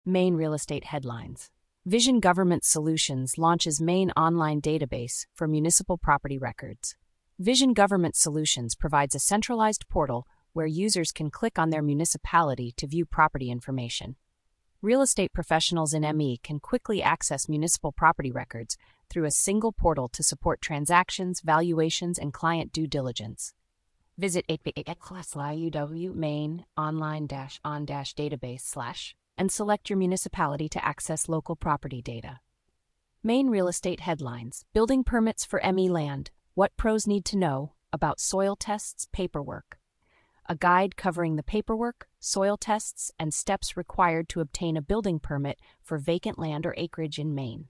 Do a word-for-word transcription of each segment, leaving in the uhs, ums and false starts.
Maine real estate headlines. Vision Government Solutions launches Maine online database for municipal property records. Vision Government Solutions provides a centralized portal where users can click on their municipality to view property information. Real estate professionals in M E can quickly access municipal property records through a single portal to support transactions, valuations, and client due diligence. Visit Maine online-on-database slash and select your municipality to access local property data. Maine real estate headlines. Building permits for M E land. What pros need to know about soil tests, paperwork. A guide covering the paperwork, soil tests, and steps required to obtain a building permit for vacant land or acreage in Maine.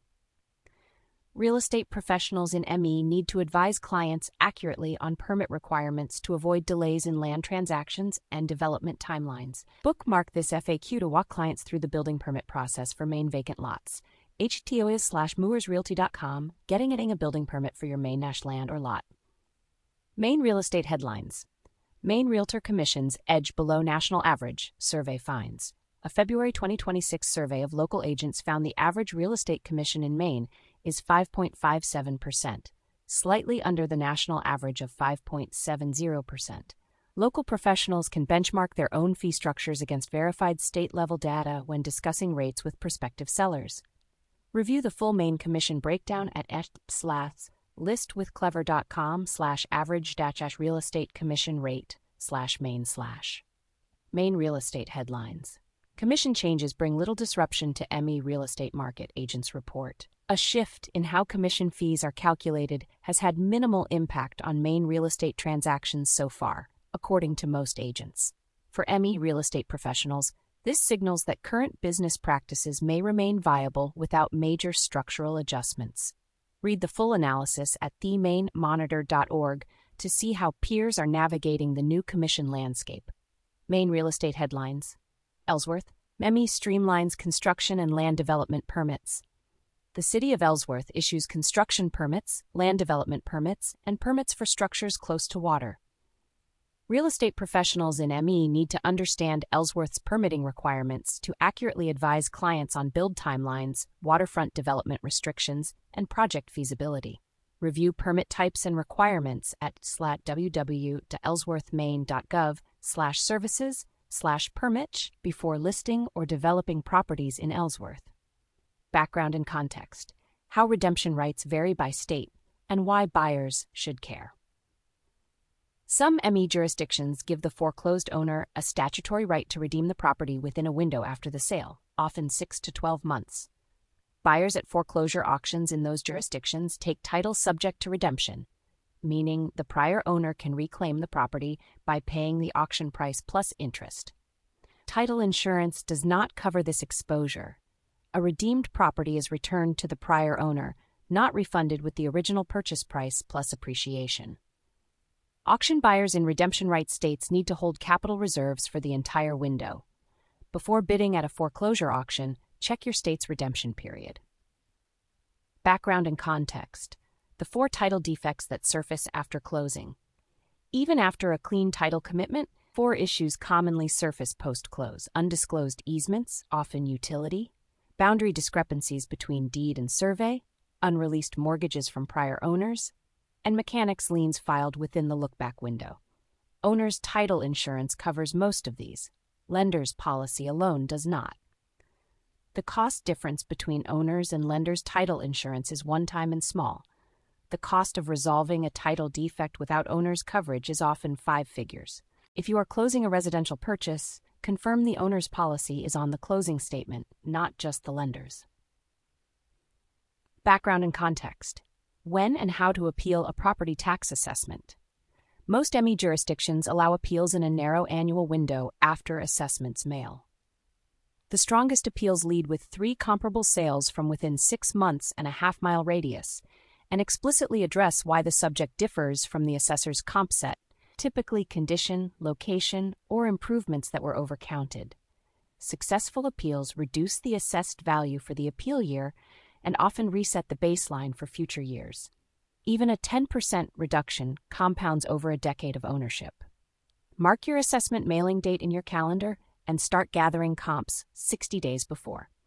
Real estate professionals in M E need to advise clients accurately on permit requirements to avoid delays in land transactions and development timelines. Bookmark this F A Q to walk clients through the building permit process for Maine vacant lots. H T O S slash Moores Realty dot com, getting a building permit for your Maine Nash land or lot. Maine real estate headlines. Maine Realtor commissions edge below national average, survey finds. A February twenty twenty-six survey of local agents found the average real estate commission in Maine is five point five seven percent, slightly under the national average of five point seven zero percent. Local professionals can benchmark their own fee structures against verified state-level data when discussing rates with prospective sellers. Review the full Maine commission breakdown at slash listwithclever.com slash average dash real estate commission rate slash Maine slash. Maine real estate headlines. Commission changes bring little disruption to M E real estate market, agents report. A shift in how commission fees are calculated has had minimal impact on Maine real estate transactions so far, according to most agents. For M E real estate professionals, this signals that current business practices may remain viable without major structural adjustments. Read the full analysis at the maine monitor dot org to see how peers are navigating the new commission landscape. Maine real estate headlines. Ellsworth, M E streamlines construction and land development permits. The City of Ellsworth issues construction permits, land development permits, and permits for structures close to water. Real estate professionals in M E need to understand Ellsworth's permitting requirements to accurately advise clients on build timelines, waterfront development restrictions, and project feasibility. Review permit types and requirements at www.ellsworthmaine.gov slash services slash permit before listing or developing properties in Ellsworth. Background and context. How redemption rights vary by state and why buyers should care. Some M E jurisdictions give the foreclosed owner a statutory right to redeem the property within a window after the sale, often six to twelve months. Buyers at foreclosure auctions in those jurisdictions take title subject to redemption, meaning the prior owner can reclaim the property by paying the auction price plus interest. Title insurance does not cover this exposure. A redeemed property is returned to the prior owner, not refunded with the original purchase price plus appreciation. Auction buyers in redemption right states need to hold capital reserves for the entire window. Before bidding at a foreclosure auction, check your state's redemption period. Background and context. The four title defects that surface after closing. Even after a clean title commitment, four issues commonly surface post-close: undisclosed easements, often utility, boundary discrepancies between deed and survey, unreleased mortgages from prior owners, and mechanics liens filed within the look-back window. Owner's title insurance covers most of these. Lender's policy alone does not. The cost difference between owner's and lender's title insurance is one-time and small. The cost of resolving a title defect without owner's coverage is often five figures. If you are closing a residential purchase, confirm the owner's policy is on the closing statement, not just the lender's. Background and context. When and how to appeal a property tax assessment. Most M E jurisdictions allow appeals in a narrow annual window after assessments mail. The strongest appeals lead with three comparable sales from within six months and a half-mile radius, and explicitly address why the subject differs from the assessor's comp set, typically condition, location, or improvements that were overcounted. Successful appeals reduce the assessed value for the appeal year and often reset the baseline for future years. Even a ten percent reduction compounds over a decade of ownership. Mark your assessment mailing date in your calendar and start gathering comps sixty days before.